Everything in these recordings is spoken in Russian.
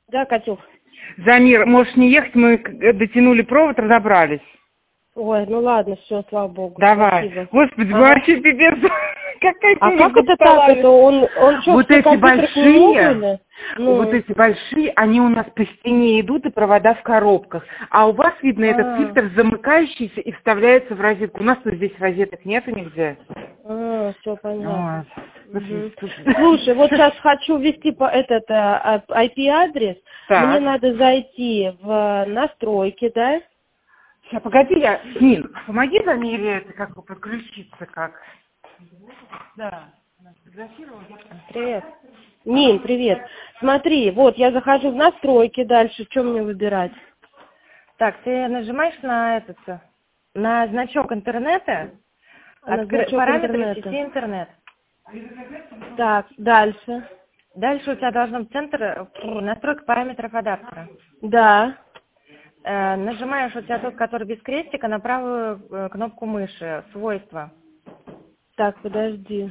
Да, Катюх. Замир, можешь не ехать, мы дотянули провод, разобрались. Ой, ну ладно, все, слава богу. Давай. Спасибо. Господи, вообще пипец. Какая А ты как это так? Это он что, Вот все эти компьютеры к нему большие, были? вот эти большие, они у нас по стене идут и провода в коробках. А у вас, видно, этот фильтр замыкающийся и вставляется в розетку. У нас тут здесь розеток нету нигде. Все понятно. Вот. Слушай, вот сейчас хочу ввести этот IP-адрес. Так. Мне надо зайти в настройки, да? Сейчас, погоди, Нин, помоги Замире это как бы подключиться как. Да. Она сфотографировала, Привет. Нин, привет. Смотри, вот я захожу в настройки дальше. Что мне выбирать? Так, ты нажимаешь на значок интернета, параметры интернета. сети интернет. Так, дальше. Дальше у тебя должен быть настройка параметров адаптера. Да. Нажимаешь у тебя тот, который без крестика, на правую кнопку мыши, свойства. Так, подожди.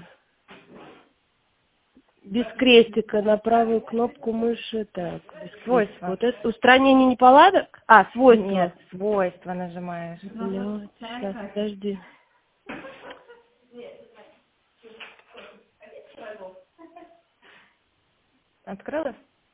Без крестика на правую кнопку мыши. Так, Свойства. Вот это устранение неполадок? Свойства. Нет, свойства нажимаешь. Блядь, сейчас, подожди. Открылась?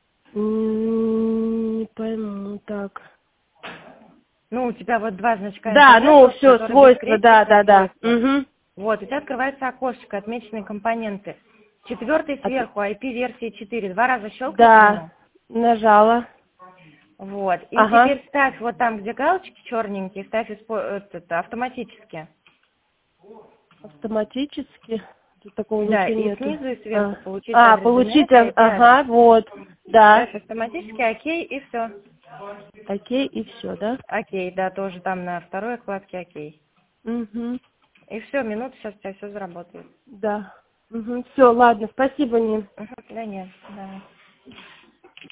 Не пойму, так. Ну, у тебя вот два значка. Да, интернета, все, которые свойства, без крестика, да. свойства. Угу. Вот, у тебя открывается окошечко, отмеченные компоненты. 4 сверху, IP-версии 4. 2 раза щелкни по Да, нему. нажала. Вот. И Ага. теперь ставь вот там, где галочки черненькие, ставь автоматически. Автоматически. Тут такого Да, ничего и нету. снизу и сверху получить Получить, адрес DNS, ага, вот. Да. ставь автоматически, окей, и все. Окей, и все, да? Окей, да, тоже там на второй вкладке окей. Угу. И все, минуту, сейчас у тебя все заработает. Да. Угу. Все, ладно, спасибо, Нин. Да нет, да.